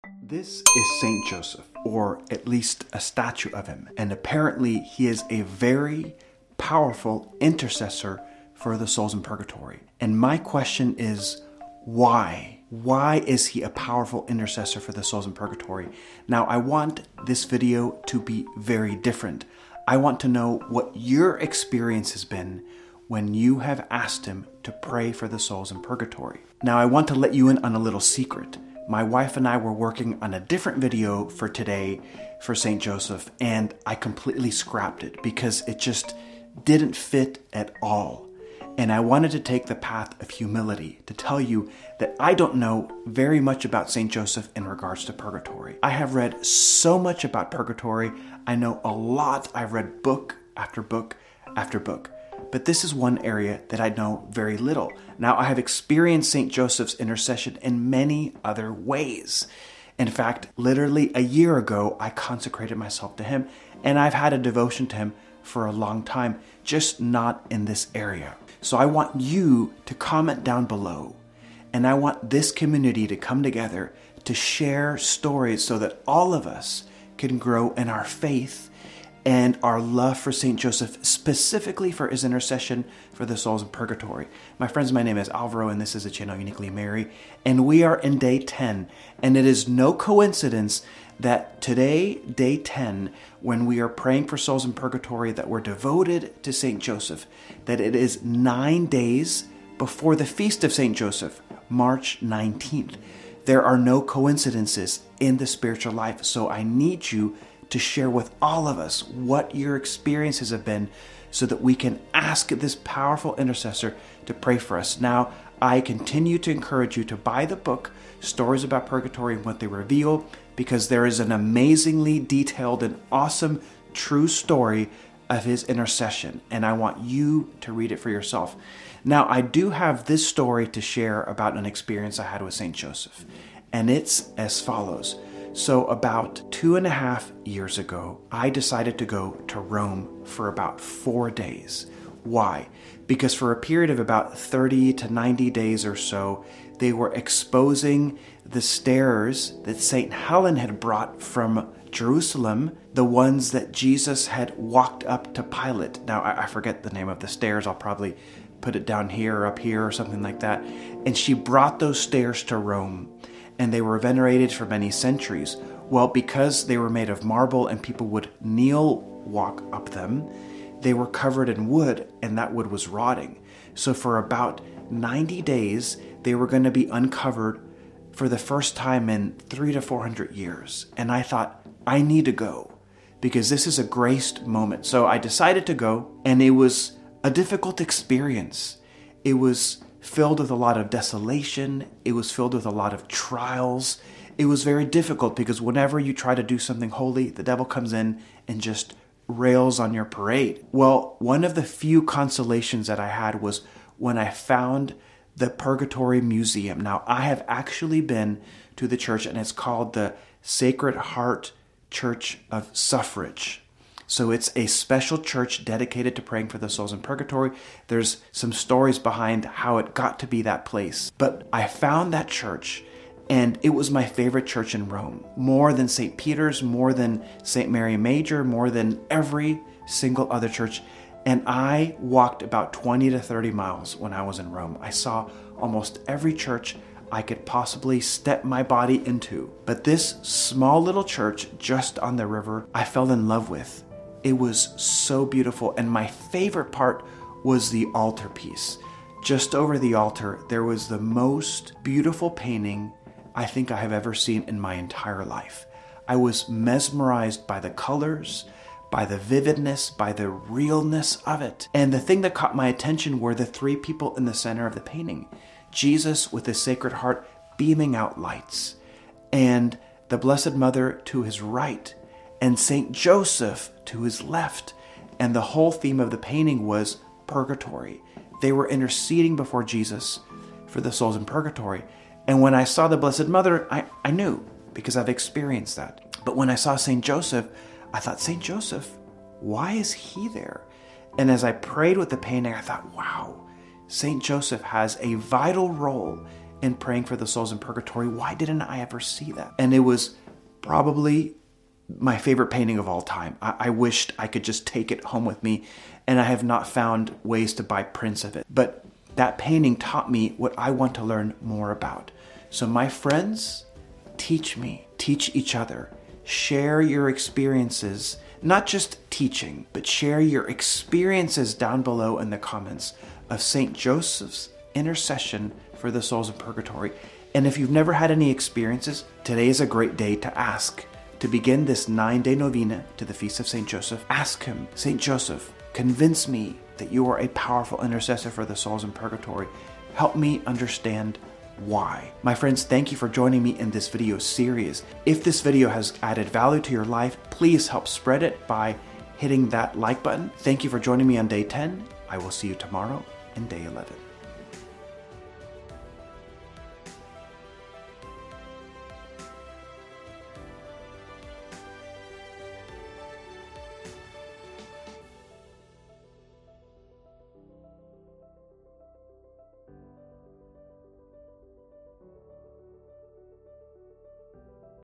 This is Saint Joseph, or at least a statue of him, and apparently he is a very powerful intercessor for the souls in purgatory. And my question is, why? Why is he a powerful intercessor for the souls in purgatory? Now, I want this video to be very different. I want to know what your experience has been when you have asked him to pray for the souls in purgatory. Now, I want to let you in on a little secret. My wife and I were working on a different video for today for St. Joseph, and I completely scrapped it because it just didn't fit at all. And I wanted to take the path of humility to tell you that I don't know very much about St. Joseph in regards to purgatory. I have read so much about purgatory. I know a lot. I've read book after book after book. But this is one area that I know very little. Now, I have experienced St. Joseph's intercession in many other ways. In fact, literally a year ago, I consecrated myself to him, and I've had a devotion to him for a long time, just not in this area. So I want you to comment down below, and I want this community to come together to share stories so that all of us can grow in our faith and our love for St. Joseph, specifically for his intercession for the souls in purgatory. My friends, my name is Alvaro, and this is the channel Uniquely Mary, and we are in day 10, and it is no coincidence that today, day 10, when we are praying for souls in purgatory that were devoted to St. Joseph, that it is 9 days before the feast of St. Joseph, March 19th. There are no coincidences in the spiritual life, so I need you to share with all of us what your experiences have been so that we can ask this powerful intercessor to pray for us. Now, I continue to encourage you to buy the book, Stories About Purgatory and What They Reveal, because there is an amazingly detailed and awesome true story of his intercession, and I want you to read it for yourself. Now, I do have this story to share about an experience I had with St. Joseph, and it's as follows. So about 2.5 years ago, I decided to go to Rome for about 4 days. Why? Because for a period of about 30 to 90 days or so, they were exposing the stairs that St. Helen had brought from Jerusalem, the ones that Jesus had walked up to Pilate. Now, I forget the name of the stairs. I'll probably put it down here or up here or something like that. And she brought those stairs to Rome, and they were venerated for many centuries. Well, because they were made of marble and people would kneel walk up them, they were covered in wood, and that wood was rotting. So for about 90 days, they were going to be uncovered for the first time in 300 to 400 years. And I thought, I need to go because this is a graced moment. So I decided to go, and it was a difficult experience. It was filled with a lot of desolation. It was filled with a lot of trials. It was very difficult because whenever you try to do something holy, the devil comes in and just rails on your parade. Well, one of the few consolations that I had was when I found the Purgatory Museum. Now, I have actually been to the church, and it's called the Sacred Heart Church of Suffrage. So it's a special church dedicated to praying for the souls in purgatory. There's some stories behind how it got to be that place. But I found that church, and it was my favorite church in Rome. More than St. Peter's, more than St. Mary Major, more than every single other church. And I walked about 20 to 30 miles when I was in Rome. I saw almost every church I could possibly step my body into. But this small little church just on the river, I fell in love with. It was so beautiful, and my favorite part was the altarpiece. Just over the altar, there was the most beautiful painting I think I have ever seen in my entire life. I was mesmerized by the colors, by the vividness, by the realness of it. And the thing that caught my attention were the 3 people in the center of the painting. Jesus with his Sacred Heart beaming out lights, and the Blessed Mother to his right, and St. Joseph to his left. And the whole theme of the painting was purgatory. They were interceding before Jesus for the souls in purgatory. And when I saw the Blessed Mother, I knew, because I've experienced that. But when I saw St. Joseph, I thought, St. Joseph, why is he there? And as I prayed with the painting, I thought, wow, St. Joseph has a vital role in praying for the souls in purgatory. Why didn't I ever see that? And it was probably my favorite painting of all time. I wished I could just take it home with me, and I have not found ways to buy prints of it. But that painting taught me what I want to learn more about. So my friends, teach me, teach each other, share your experiences, not just teaching, but share your experiences down below in the comments of St. Joseph's intercession for the souls in purgatory. And if you've never had any experiences, today is a great day to ask. To begin this 9-day novena to the Feast of St. Joseph, ask him, St. Joseph, convince me that you are a powerful intercessor for the souls in purgatory. Help me understand why. My friends, thank you for joining me in this video series. If this video has added value to your life, please help spread it by hitting that like button. Thank you for joining me on day 10. I will see you tomorrow in day 11.